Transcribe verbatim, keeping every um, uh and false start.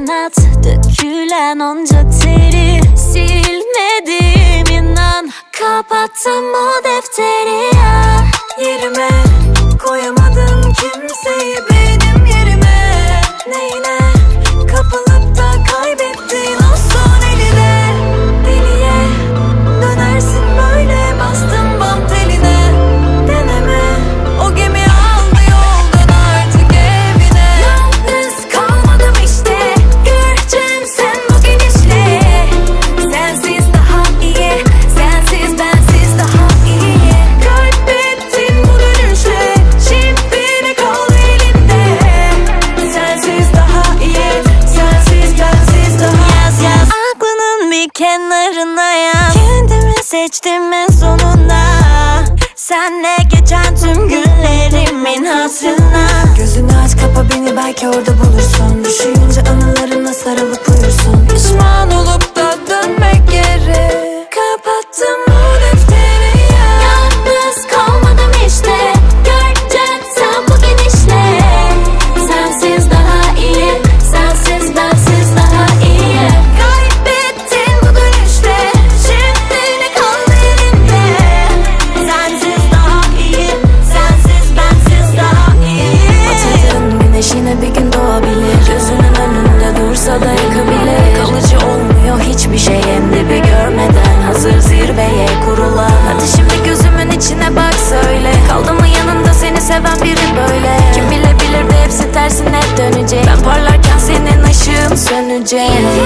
inat, dökülen onca teri silmedim inan. Kapattım o defteri ya. Yerime koyamadım kimseyi benim yerime. Neyine kapılıp da kaybettin o son eline. Deliye dönersin böyle, bastın bam teline. Deneme, o gemi aldı yoldan artık evine. Yalnız kalmadım işte, göreceksin sen bu gidişle. Sensiz daha iyi, sensiz bensiz daha iyi. Kaybettin bu dönüşle, şimdi ne kaldı elinde? Sensiz daha iyi, sensiz bensiz daha iyi. Yaz yaz aklının bir kenarına yaz. Kendimi seçtim en sonunda, senle geçen tüm günlerimin hatırına. Gözünü aç kapa beni, belki orada bulursun. Düşününce anılarına sarılıp uyursun. Pişman olup da dönmek geri. Kapattım bu defteri ya. Yalnız kalmadım işte, göreceksin sen bu gidişle. Sensiz daha iyi, sensiz bensiz daha iyi. Kaybettin bu dönüşte, şimdi ne kaldı elinde? Sensiz daha iyi, sensiz bensiz daha iyi. Batırdığın güneş yine bir gün doğabilir. Gözünün önünde dursa da yakabilir. Kalıcı olmuyor hiçbir şey, hem de bir görmeden hazır zirveye kurulan. Hadi şimdi gözümün içine bak söyle, kaldı mı yanında seni seven biri böyle? Kim bilebilir de hepsi tersine dönecek. Ben parlarken senin ışığın sönecek.